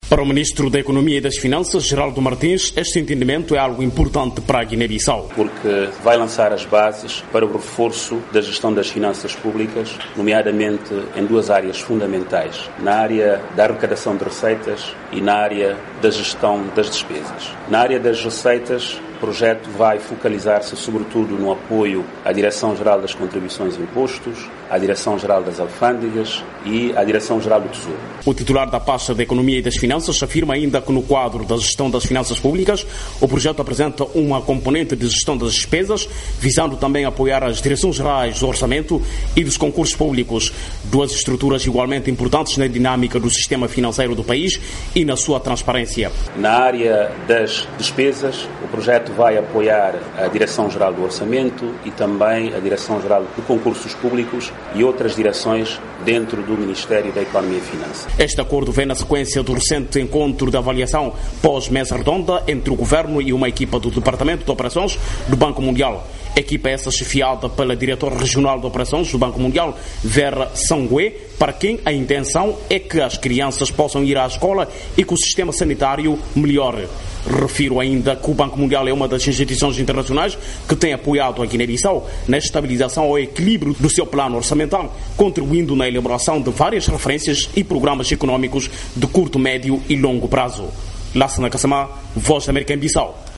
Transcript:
Para o Ministro da Economia e das Finanças, Geraldo Martins, este entendimento é algo importante para a Guiné-Bissau. Porque vai lançar as bases para o reforço da gestão das finanças públicas, nomeadamente em duas áreas fundamentais, na área da arrecadação de receitas e na área da gestão das despesas. Na área das receitas, o projeto vai focalizar-se sobretudo no apoio à Direção-Geral das Contribuições e Impostos, à Direção-Geral das Alfândegas e à Direção-Geral do Tesouro. O titular da pasta da Economia e das Finanças afirma ainda que no quadro da gestão das finanças públicas, o projeto apresenta uma componente de gestão das despesas, visando também apoiar as Direções-Gerais do Orçamento e dos Concursos Públicos, duas estruturas igualmente importantes na dinâmica do sistema financeiro do país e na sua transparência. Na área das despesas, o projeto vai apoiar a Direção-Geral do Orçamento e também a Direção-Geral de Concursos Públicos e outras direções dentro do Ministério da Economia e Finanças. Este acordo vem na sequência do recente encontro de avaliação pós-mesa redonda entre o Governo e uma equipa do Departamento de Operações do Banco Mundial. Equipa essa chefiada pela diretora regional de operações do Banco Mundial, Vera Sangue, para quem a intenção é que as crianças possam ir à escola e que o sistema sanitário melhore. Refiro ainda que o Banco Mundial é uma das instituições internacionais que tem apoiado a Guiné-Bissau na estabilização ao equilíbrio do seu plano orçamental, contribuindo na elaboração de várias referências e programas econômicos de curto, médio e longo prazo. Lassana Kassamá, Voz da América em Bissau.